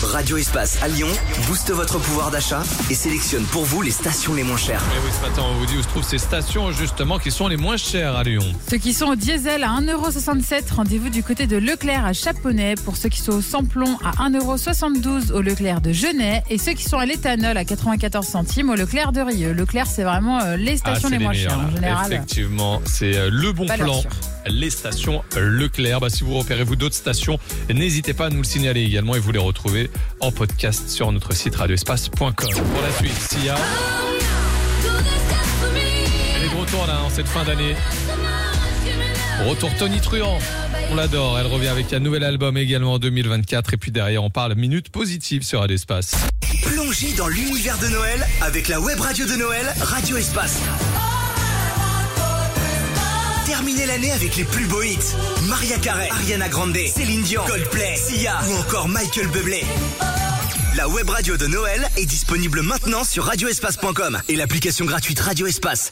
Radio Espace à Lyon booste votre pouvoir d'achat et sélectionne pour vous les stations les moins chères. Et oui, ce matin, on vous dit où se trouvent ces stations justement qui sont les moins chères à Lyon. Ceux qui sont au diesel à 1,67€, rendez-vous du côté de Leclerc à Chaponnet. Pour ceux qui sont au sans-plomb à 1,72€ au Leclerc de Genèt. Et ceux qui sont à l'éthanol à 94 centimes au Leclerc de Rieux. Leclerc, c'est vraiment les stations les moins chères en général. Effectivement, c'est le bon plan. Les stations Leclerc. Si vous repérez d'autres stations, n'hésitez pas à nous le signaler également et vous les retrouvez en podcast sur notre site radioespace.com. Pour la suite, Sia. Elle est de retour là en cette fin d'année. Retour Tony Truant. On l'adore. Elle revient avec un nouvel album également en 2024. Et puis derrière, on parle minute positive sur Radio Espace. Plongez dans l'univers de Noël avec la web radio de Noël, Radio Espace. Terminez l'année avec les plus beaux hits. Mariah Carey, Ariana Grande, Céline Dion, Coldplay, Sia ou encore Michael Bublé. La web radio de Noël est disponible maintenant sur radioespace.com et l'application gratuite Radio Espace.